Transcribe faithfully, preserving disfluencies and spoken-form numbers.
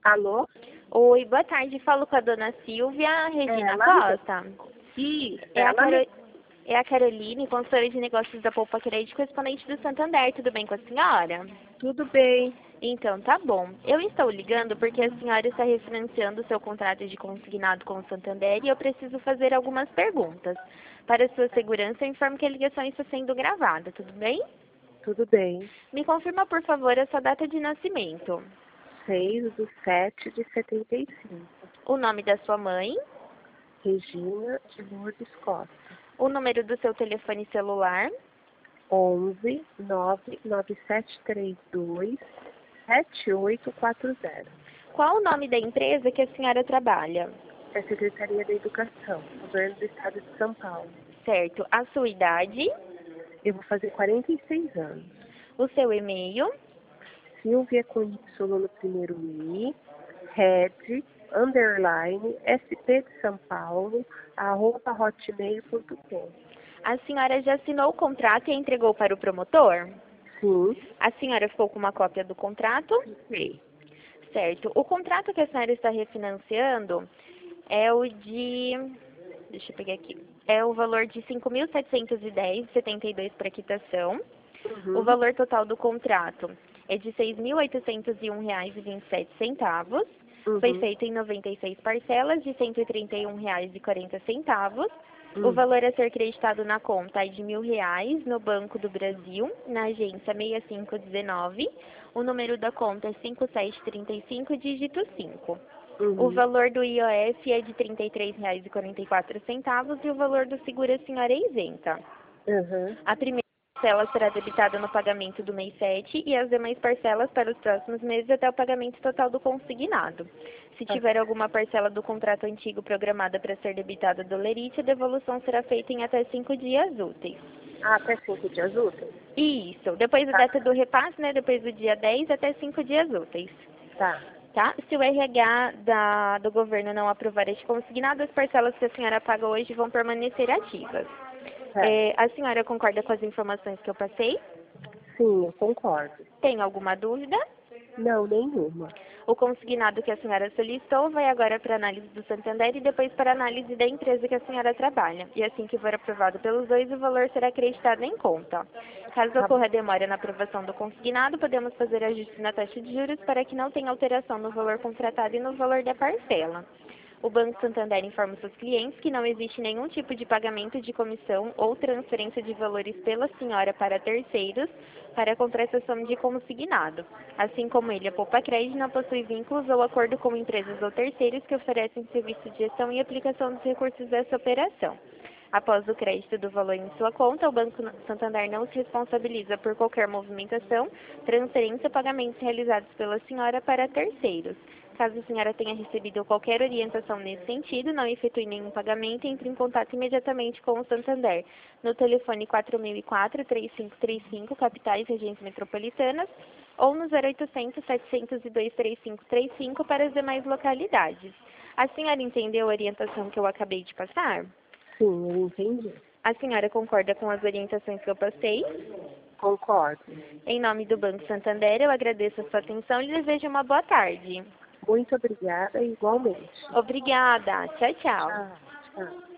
Alô? Oi, boa tarde. Falo com a dona Silvia Regina Ela Costa. Isso, É a, ela Caro... mesmo. é a Caroline, consultora de negócios da Poupa Crédito, correspondente do Santander. Tudo bem com a senhora? Tudo bem. Então, tá bom. Eu estou ligando porque a senhora está refinanciando o seu contrato de consignado com o Santander e eu preciso fazer algumas perguntas. Para sua segurança, eu informo que a ligação está sendo gravada, tudo bem? Tudo bem. Me confirma, por favor, a sua data de nascimento. seis de sete de setenta e cinco. O nome da sua mãe, Regina de Lourdes Costa. o número do seu telefone celular, onze nove nove sete três dois sete oito quatro zero. qual o nome da empresa que a senhora trabalha? É a Secretaria da Educação, Governo do Estado de São Paulo. Certo. A sua idade, Eu vou fazer quarenta e seis anos. o seu e-mail, Silvia com Y no primeiro I, Red, underline, S P de São Paulo, arroba hotmail ponto com. a senhora já assinou o contrato e entregou para o promotor? Sim, A senhora ficou com uma cópia do contrato? sei. Certo. O contrato que a senhora está refinanciando é o de... Deixa eu pegar aqui. É o valor de cinco mil setecentos e dez vírgula setenta e dois para quitação. O Uhum, valor total do contrato é de seis mil oitocentos e um reais e vinte e sete centavos. Foi uhum, feito em noventa e seis parcelas de cento e trinta e um reais e quarenta centavos. O uhum. valor a ser creditado na conta é de mil reais no Banco do Brasil, na agência seis cinco um nove. O número da conta é cinco sete três cinco, dígito cinco. O Uhum, valor do I O F é de trinta e três reais e quarenta e quatro centavos e o valor do seguro a senhora é isenta. uhum. A primeira parcela será debitada no pagamento do mês sete e as demais parcelas para os próximos meses até o pagamento total do consignado. Se Tá tiver certo. alguma parcela do contrato antigo programada para ser debitada do lerite, a devolução será feita em até cinco dias úteis. Ah, até cinco dias úteis? Isso, depois da Tá, data do repasse, né, depois do dia dez até cinco dias úteis. tá. Tá? Se o R H da, do governo não aprovar este consignado, as parcelas que a senhora paga hoje vão permanecer ativas. Certo. É, a senhora concorda com as informações que eu passei? Sim, eu concordo. Tem alguma dúvida? Não, nenhuma. O consignado que a senhora solicitou vai agora para análise do Santander e depois para análise da empresa que a senhora trabalha. E assim que for aprovado pelos dois, o valor será acreditado em conta. Caso Tá bom. ocorra demora na aprovação do consignado, podemos fazer ajuste na taxa de juros para que não tenha alteração no valor contratado e no valor da parcela. O Banco Santander informa seus clientes que não existe nenhum tipo de pagamento de comissão ou transferência de valores pela senhora para terceiros para a contratação de consignado. Assim como ele, a Poupa Crédito não possui vínculos ou acordo com empresas ou terceiros que oferecem serviço de gestão e aplicação dos recursos dessa operação. Após o crédito do valor em sua conta, o Banco Santander não se responsabiliza por qualquer movimentação, transferência ou pagamentos realizados pela senhora para terceiros. Caso a senhora tenha recebido qualquer orientação nesse sentido, não efetue nenhum pagamento, entre em contato imediatamente com o Santander no telefone quatro mil e quatro, três cinco três cinco, capitais, regiões metropolitanas, ou no zero oitocentos, setecentos e dois, três cinco três cinco para as demais localidades. A senhora entendeu a orientação que eu acabei de passar? Sim, eu entendi. A senhora concorda com as orientações que eu passei? Concordo. Em nome do Banco Santander, eu agradeço a sua atenção e lhe desejo uma boa tarde. Muito obrigada, igualmente. Obrigada. Tchau, tchau. Tchau, tchau.